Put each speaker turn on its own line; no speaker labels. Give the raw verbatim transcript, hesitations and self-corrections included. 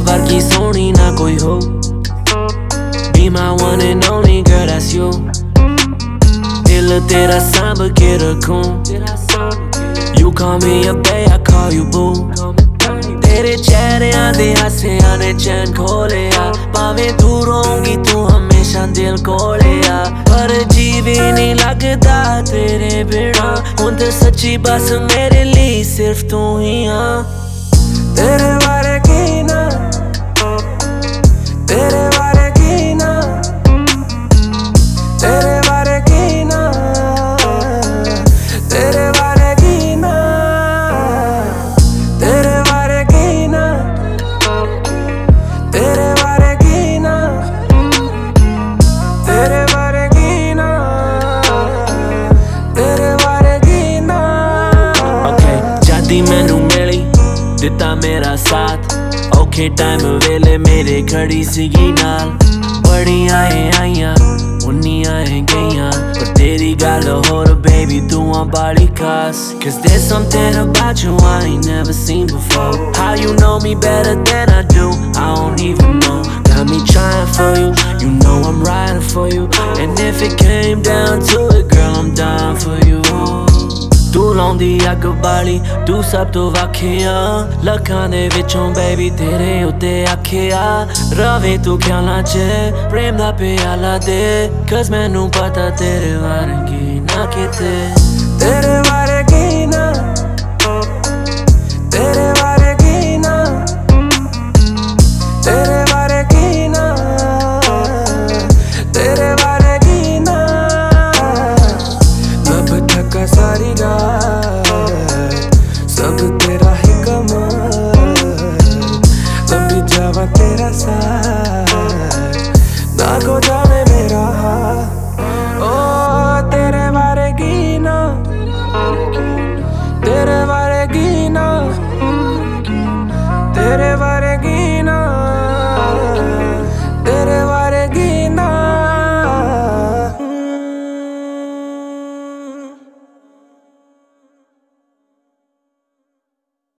वर्गी सोनी ना कोई हो। Be my one and only girl, that's you. दिल तेरा सांभ के रखूं। You call me a bae, I call you boo. तेरे चेहरे आंदे हासियां ने चैन खोले आ, भावें दूर होंगी तू हमेशा दिल कोले आ। पर जी भी नहीं लगदा तेरे बिना, हुण ते सच्ची बस मेरे लिए सिर्फ तू ही हाँ। तेरे बारे की ना, तेरे बारे की ना, तेरे बारे की ना, तेरे बारे की ना, तेरे बारे की ना, तेरे बारे की ना, तेरे बारे की ना, तेरे बारे की ना। Okay, जादी मैनू मिली दिता मेरा साथ, औखे टाइम वेले मेरे खड़ी सीगी नाल। बड़ियां आईयां उन्नियां गईयां, पर तेरी गल होर बेबी तू आ बड़ी खास। Cause there's something about you I ain't never seen before. How you know me better than I do, I don't even know. Got me trying for you, you know I'm riding for you. And if it came down to it, girl, I'm down for you. तू लाउंदी अग बाली, तू सब तो वाखिया, लखां दे विचों baby तेरे उत्ते आखिया। रवे तू ख्यालां च प्रेम दा प्याला दे, cause मैनू पता तेरे वर्गी ना किते। तेरे बारे की ना, तेरे बारे की ना, तेरे बारे की ना, तेरे बारे की ना। अब थका सारी रात, सब तेरा ही कमाल, तभी जावा तेरा साथ, ना को जाने मेरा हाल। ओ तेरे बारे की ना, तेरे बारे